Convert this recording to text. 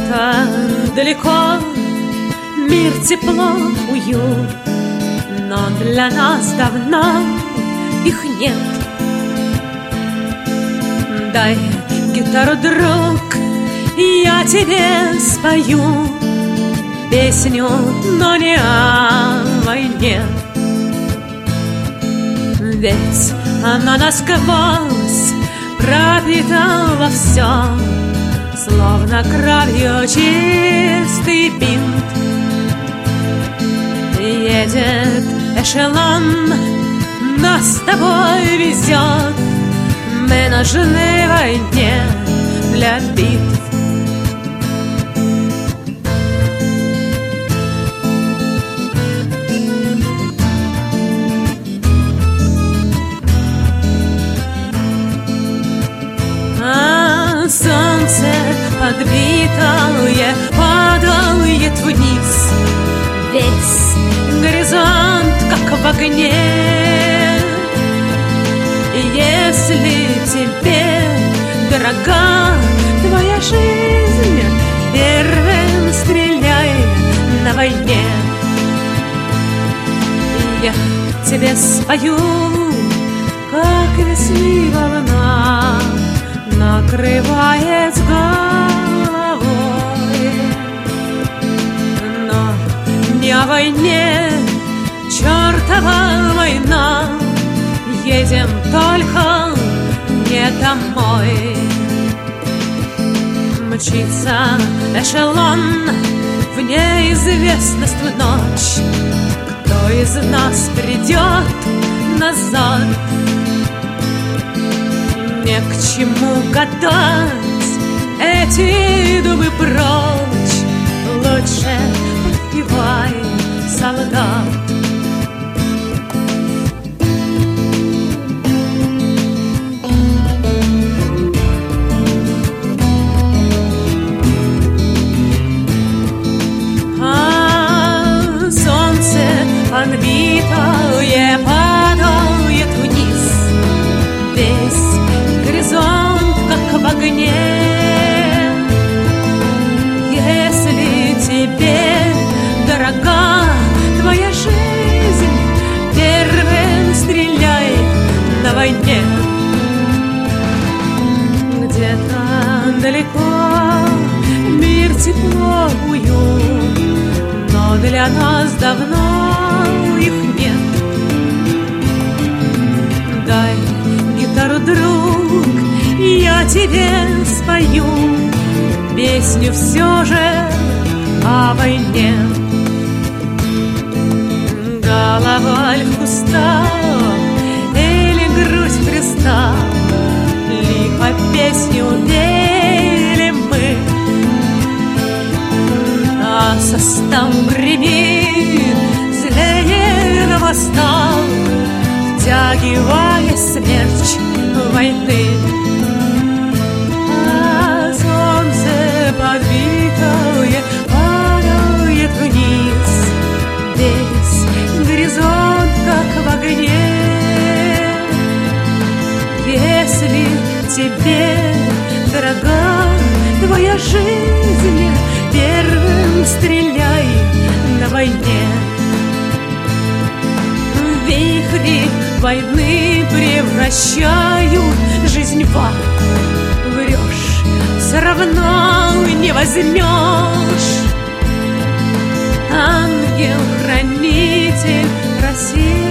Где-то далеко мир, тепло, уют, но для нас давно их нет. Дай гитару, друг, и я тебе спою песню, но не о войне. Ведь она насквозь пропитала все, словно кровью чистый бинт. Едет эшелон, нас с тобой везет, мы нужны войне для битв. Солнце подбитое падает вниз, весь горизонт как в огне. И если тебе дорога твоя жизнь, первым стреляй на войне. Я тебе спою, как весны волна накрывает с головой, но не о войне, чертова война, едем только не домой. Мчится эшелон в неизвестность, в ночь. Кто из нас придет назад? Не к чему гадать, эти думы прочь, лучше подпевай, солдат. Солнце подбитое падает вниз, весь горизонт как в огне. Если тебе дорога твоя жизнь, первым стреляй на войне. Где-то далеко мир, тепло, уют, но для нас давно их нет. Дай гитару, друг, и я тебе спою песню все же о войне. Голова ль в кустах или грудь в крестах, лихо песню пели мы, а состав гремит злее на мостах, втягивая смерч войны. А солнце подбитое падает вниз, весь горизонт как в огне. Если тебе дорога твоя жизнь, первым стреляй на войне. Вихри войны превращают жизнь в ад. Врешь, все равно не возьмешь. Ангел-хранитель России